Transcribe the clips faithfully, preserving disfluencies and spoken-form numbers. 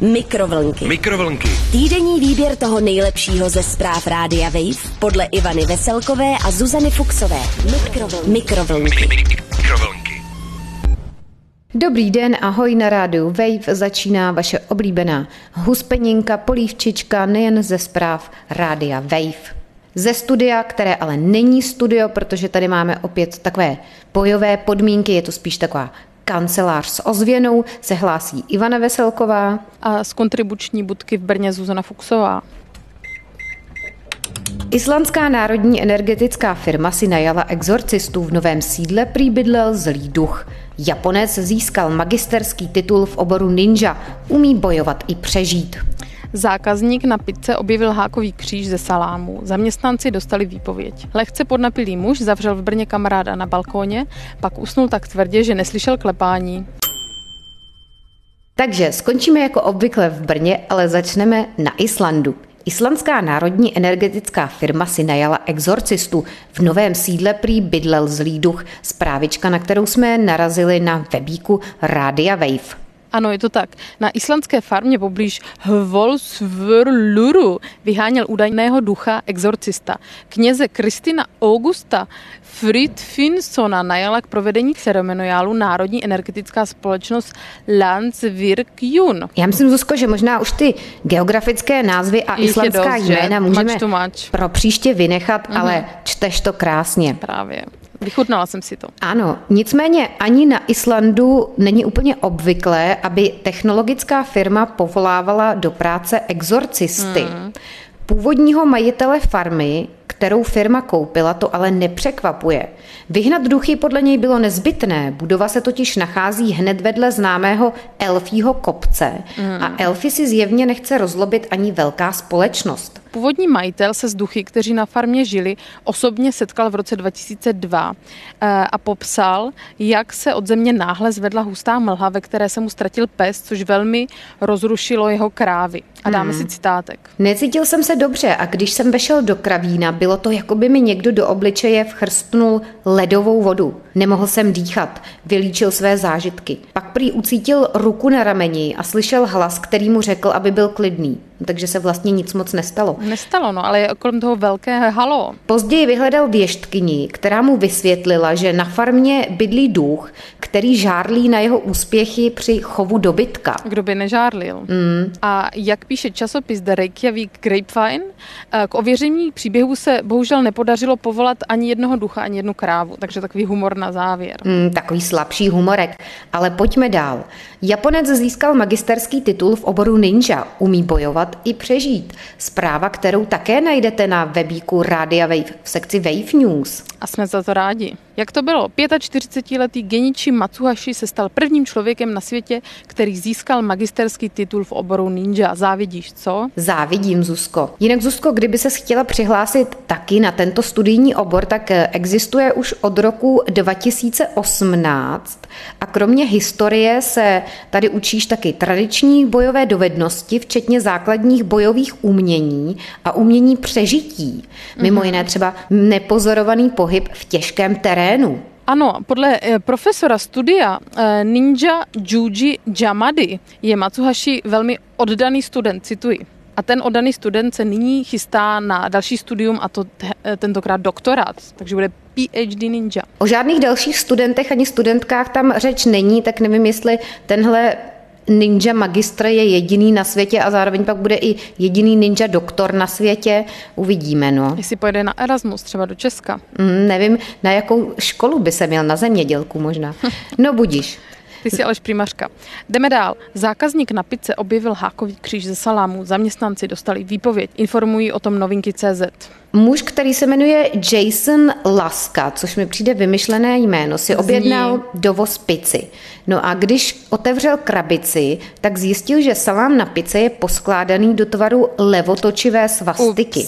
Mikrovlnky. Mikrovlnky. Týdenní výběr toho nejlepšího ze zpráv Rádia Wave podle Ivany Veselkové a Zuzany Fuxové. Mikrovlnky. Mikrovlnky. Mikrovlnky. Dobrý den, ahoj, na rádiu Wave začíná vaše oblíbená huspeninka, polívčička nejen ze zpráv Rádia Wave. Ze studia, které ale není studio, protože tady máme opět takové bojové podmínky, je to spíš taková kancelář s ozvěnou, se hlásí Ivana Veselková. A z kontribuční budky v Brně Zuzana Fuxová. Islandská národní energetická firma si najala exorcistu, v novém sídle prý bydlel zlý duch. Japonec získal magisterský titul v oboru ninja, umí bojovat i přežít. Zákazník na pizze objevil hákový kříž ze salámu. Zaměstnanci dostali výpověď. Lehce podnapilý muž zavřel v Brně kamaráda na balkóně, pak usnul tak tvrdě, že neslyšel klepání. Takže skončíme jako obvykle v Brně, ale začneme na Islandu. Islandská národní energetická firma si najala exorcistu. V novém sídle prý bydlel zlý duch. Zprávička, na kterou jsme narazili na webíku Rádia Wave. Ano, je to tak. Na islandské farmě poblíž Hvolsvörluru vyháněl údajného ducha exorcista. Kněze Kristina Augusta Fridfinsona najala k provedení ceremoniálu Národní energetická společnost Landsvirkjun. Já myslím, Zuzko, že možná už ty geografické názvy a Jich islandská dost, jména můžeme much to much. pro příště vynechat, mm-hmm. ale čteš to krásně. Právě. Vychutnala jsem si to. Ano, nicméně ani na Islandu není úplně obvyklé, aby technologická firma povolávala do práce exorcisty. Mm. Původního majitele farmy, kterou firma koupila, to ale nepřekvapuje. Vyhnat duchy podle něj bylo nezbytné, budova se totiž nachází hned vedle známého elfího kopce mm. a elfy si zjevně nechce rozlobit ani velká společnost. Původní majitel se s duchy, kteří na farmě žili, osobně setkal v roce dva tisíce dva a popsal, jak se od země náhle zvedla hustá mlha, ve které se mu ztratil pes, což velmi rozrušilo jeho krávy. A dáme hmm. si citátek. Necítil jsem se dobře a když jsem vešel do kravína, bylo to, jako by mi někdo do obličeje vchrstnul ledovou vodu. Nemohl jsem dýchat, vylíčil své zážitky. Pak prý ucítil ruku na rameni a slyšel hlas, který mu řekl, aby byl klidný. Takže se vlastně nic moc nestalo. Nestalo, no, ale je kolem toho velké halo. Později vyhledal věštkyni, která mu vysvětlila, že na farmě bydlí duch, který žárlí na jeho úspěchy při chovu dobytka. Kdo by nežárlil. Mm. A jak píše časopis The Reykjavik Grapevine, k ověření příběhu se bohužel nepodařilo povolat ani jednoho ducha, ani jednu krávu. Takže takový humor na závěr. Mm, takový slabší humorek. Ale pojďme dál. Japonec získal magisterský titul v oboru ninja. Umí bojovat i přežít. Zpráva, kterou také najdete na webíku Rádia Wave v sekci Wave News. A jsme za to rádi. Jak to bylo? čtyřicetiletý Genichi Matsuhashi se stal prvním člověkem na světě, který získal magisterský titul v oboru ninja. Závidíš, co? Závidím, Zuzko. Jinak, Zuzko, kdyby ses chtěla přihlásit taky na tento studijní obor, tak existuje už od roku dva tisíce osmnáct a kromě historie se tady učíš taky tradiční bojové dovednosti, včetně základních bojových umění a umění přežití. Mimo mm-hmm. jiné třeba nepozorovaný pohyb v těžkém terénu. Ano, podle profesora studia Ninja Juji Jamady je Matsuhashi velmi oddaný student, cituji. A ten oddaný student se nyní chystá na další studium, a to t- tentokrát doktorát, takže bude P H D ninja. O žádných dalších studentech ani studentkách tam řeč není, tak nevím, jestli tenhle ninja magistr je jediný na světě a zároveň pak bude i jediný ninja doktor na světě. Uvidíme, no. Jestli pojede na Erasmus, třeba do Česka. Mm, nevím, na jakou školu by se měl, na zemědělku možná. No budíš. Ty jsi aleš primařka. Jdeme dál. Zákazník na pizze objevil hákový kříž ze salámu. Zaměstnanci dostali výpověď. Informují o tom novinky tečka cé zet. Muž, který se jmenuje Jason Laska, což mi přijde vymyšlené jméno, si objednal dovoz pici. No a když otevřel krabici, tak zjistil, že salám na pice je poskládaný do tvaru levotočivé svastiky. Ups.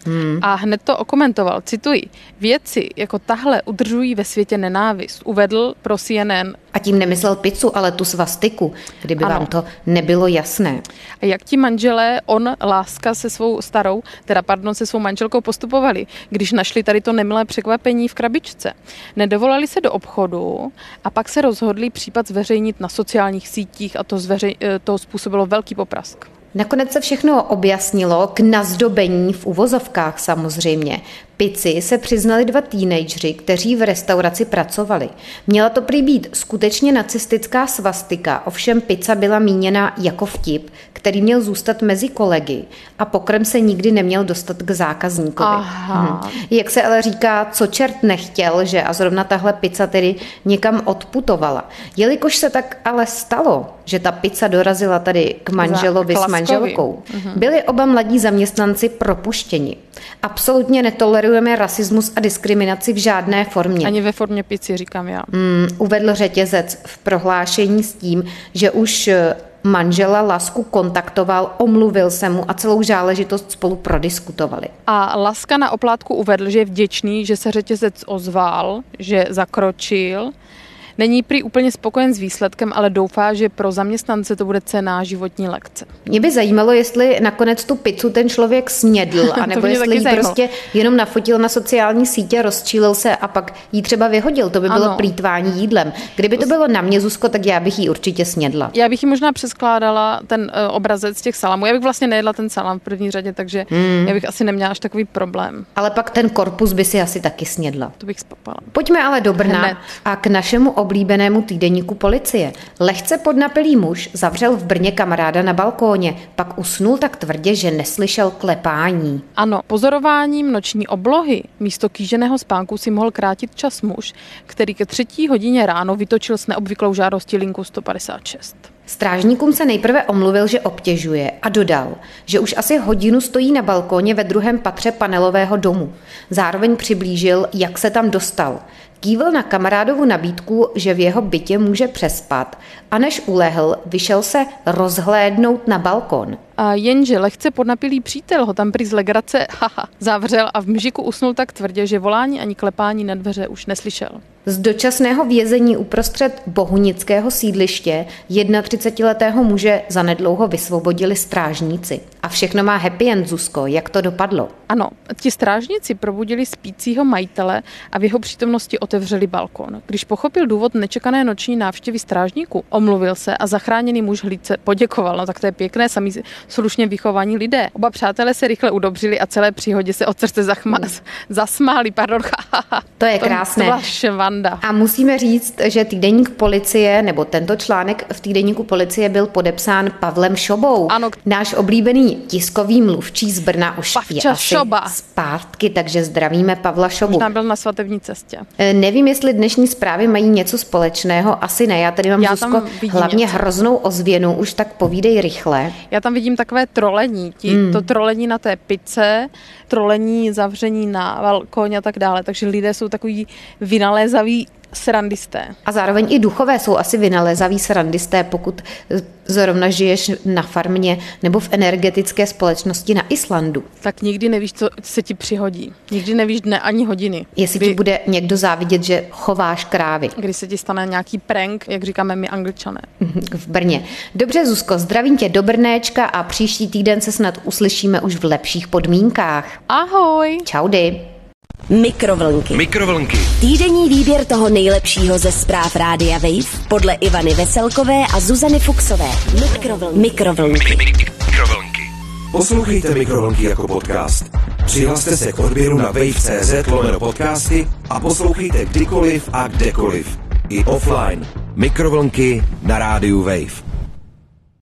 Hmm. A hned to okomentoval, cituji, věci jako tahle udržují ve světě nenávist, uvedl pro C N N. A tím nemyslel pizzu, ale tu svastiku, kdyby ano. vám to nebylo jasné. A jak ti manželé, on, Láska se svou starou, teda pardon, se svou manželkou postupovali, když našli tady to nemilé překvapení v krabičce. Nedovolali se do obchodu a pak se rozhodli případ zveřejnit na sociálních sítích a to, zveřej, to způsobilo velký poprask. Nakonec se všechno objasnilo k nazdobení v uvozovkách samozřejmě. Pici se přiznali dva teenageři, kteří v restauraci pracovali. Měla to prý být skutečně nacistická svastika, ovšem pizza byla míněna jako vtip, který měl zůstat mezi kolegy a pokrm se nikdy neměl dostat k zákazníkovi. Aha. Hm. Jak se ale říká, co čert nechtěl, že a zrovna tahle pizza tedy někam odputovala. Jelikož se tak ale stalo, že ta pizza dorazila tady k manželovi s manželkou, uh-huh. byli oba mladí zaměstnanci propuštěni. Absolutně netolerujeme rasismus a diskriminaci v žádné formě. Ani ve formě pici, říkám já. Mm, uvedl řetězec v prohlášení s tím, že už manžela Lasku kontaktoval, omluvil se mu a celou záležitost spolu prodiskutovali. A Laska na oplátku uvedl, že je vděčný, že se řetězec ozval, že zakročil. Není prý úplně spokojen s výsledkem, ale doufá, že pro zaměstnance to bude cenná životní lekce. Mě by zajímalo, jestli nakonec tu pizzu ten člověk snědl, anebo jestli ji prostě jenom nafotil na sociální sítě, rozčílil se a pak ji třeba vyhodil. To by bylo ano. plýtvání jídlem. Kdyby to bylo na mě, Zuzko, tak já bych ji určitě snědla. Já bych ji možná přeskládala, ten uh, obrazec těch salamů. Já bych vlastně nejedla ten salám v první řadě, takže hmm. já bych asi neměla až takový problém. Ale pak ten korpus by si asi taky snědla. To bych spapala. Pojďme ale do Brna Hned. a k našemu oblíbenému týdeníku Policie. Lehce podnapilý muž zavřel v Brně kamaráda na balkóně, pak usnul tak tvrdě, že neslyšel klepání. Ano, pozorováním noční oblohy místo kýženého spánku si mohl krátit čas muž, který ke třetí hodině ráno vytočil s neobvyklou žádostí linku sto padesát šest. Strážníkům se nejprve omluvil, že obtěžuje a dodal, že už asi hodinu stojí na balkóně ve druhém patře panelového domu. Zároveň přiblížil, jak se tam dostal. Kývl na kamarádovu nabídku, že v jeho bytě může přespat a než ulehl, vyšel se rozhlédnout na balkon. A jenže lehce podnapilý přítel ho tam prý z legrace haha, zavřel a v mžiku usnul tak tvrdě, že volání ani klepání na dveře už neslyšel. Z dočasného vězení uprostřed bohunického sídliště třicetiletého muže zanedlouho vysvobodili strážníci. A všechno má happy end, Zuzko, jak to dopadlo? Ano, ti strážníci probudili spícího majitele a v jeho přítomnosti otevřeli balkon. Když pochopil důvod nečekané noční návštěvy strážníků, omluvil se a zachráněný muž hlídce poděkoval. No tak to je pěkné, sami slušně vychovaní lidé. Oba přátelé se rychle udobřili a celé příhodě se od srdce zachma- hmm. zasmáli. Pardon, to je krásné. To byla švanda. A musíme říct, že týdeník Policie, nebo tento článek v týdeníku Policie byl podepsán Pavlem Šobou. Ano. Náš oblíbený tiskový mluvčí z Brna už Pavča je asi Šoba. zpátky, takže zdravíme Pavla Šobu. Možná byl na svatební cestě. E, nevím, jestli dnešní zprávy mají něco společného, asi ne. Já tady mám, Já Zuzko, hlavně něco. Hroznou ozvěnu, už tak povídej rychle. Já tam vidím takové trolení. Ti, hmm. To trolení na té pice, trolení, zavření na balkóně a tak dále. Takže lidé jsou takový vynalézaví srandisté. A zároveň i duchové jsou asi vynalézaví srandisté, pokud zrovna žiješ na farmě nebo v energetické společnosti na Islandu. Tak nikdy nevíš, co se ti přihodí. Nikdy nevíš dne ani hodiny. Jestli Kdy, ti bude někdo závidět, že chováš krávy. Když se ti stane nějaký prank, jak říkáme my Angličané. V Brně. Dobře, Zuzko, zdravím tě do Brnéčka a příští týden se snad uslyšíme už v lepších podmínkách. Ahoj. Čaudy. Mikrovlnky. Mikrovlnky. Týdenní výběr toho nejlepšího ze zpráv Rádia Wave podle Ivany Veselkové a Zuzany Fuksové. Mikrovlnky. Mikrovlnky. Mikrovlnky. Poslouchejte Mikrovlnky jako podcast. Přihlaste se k odběru na wave tečka cé zet lomeno podcasty a poslouchejte kdykoliv a kdekoliv. I offline. Mikrovlnky na rádiu Wave.